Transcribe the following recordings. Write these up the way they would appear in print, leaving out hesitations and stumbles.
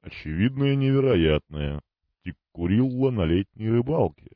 очевидное невероятное. Тиккурилла на летней рыбалке.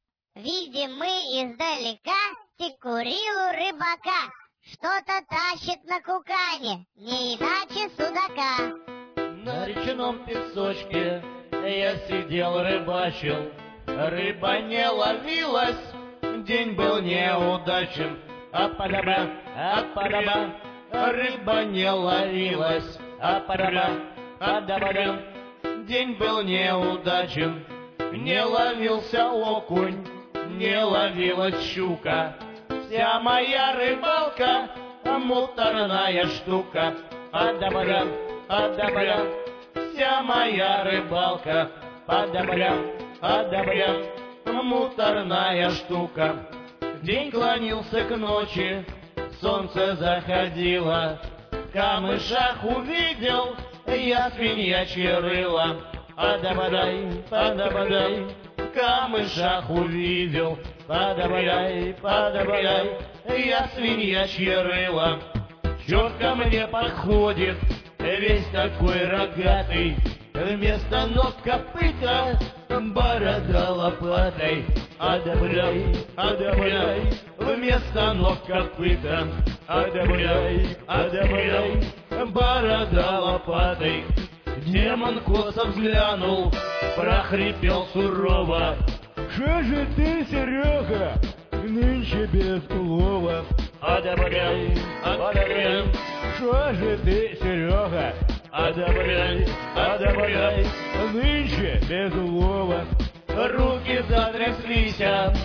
Видим мы издалека тиккурилу рыбака. Что-то тащит на кукане, не иначе судака. На речном песочке я сидел, рыбачил. Рыба не ловилась, день был неудачен. Ападаба, ападаба, рыба не ловилась. Ападаба, ападаба, день был неудачен. Не ловился окунь, не ловилась щука. Вся моя рыбалка муторная штука. Адабадам, адабадам, вся моя рыбалка. Адабадам, адабадам, муторная штука. День клонился к ночи, солнце заходило. В камышах увидел я свиньячье рыло. Адабадай, падабадай, в камышах увидел. Падабадай, падабадай, я свиньячье рыло. Черт ко мне подходит, весь такой рогатый. Вместо ног копыта, борода лопатой. Адабадай, адабадай, вместо ног копыта. Адабадай, адабадай, борода лопатой. Демон косо взглянул, прохрипел сурово: «Что же ты, Серега, нынче без улова?» Адабадай, адабадай, что же ты, Серега? Адабадай, адабадай, нынче без улова. Руки затряслись,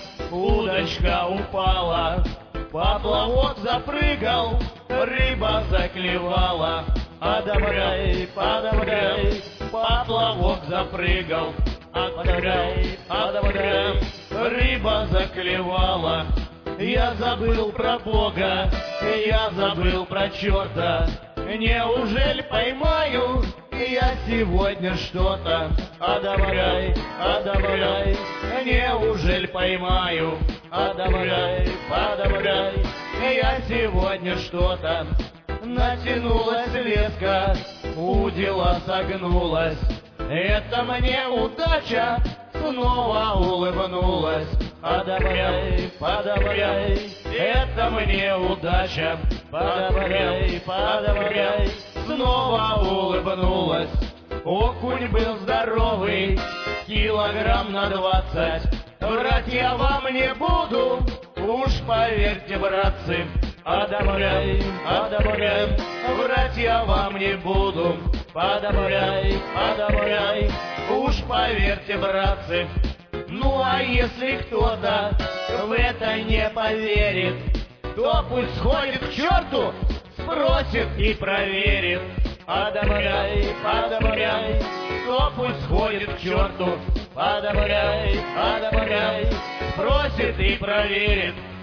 удочка упала. Поплавок запрыгал, рыба заклевала. Адабадай, падабадай, поплавок запрыгал. Адабадай, адабадай, рыба заклевала. Я забыл про Бога, я забыл про черта. Неужели поймаю я сегодня что-то? Адабадай, адабадай, неужели поймаю? Адабадай, падабадай, я сегодня что-то. Натянулась леска, удила согнулась. Это мне удача снова улыбнулась. Падабадай, падабадай, это мне удача. Падабадай, падабадай, снова улыбнулась. Окунь был здоровый, килограмм на 20. Врать я вам не буду, уж поверьте, братцы. Адабадай, адабадай, врать я вам не буду. Падабадай, падабадай, уж поверьте, братцы. Ну а если кто-то в это не поверит, то пусть сходит к черту, спросит и проверит. Адабадай, падабадай, то пусть сходит к черту. Падабадай, падабадай, спросит и проверит.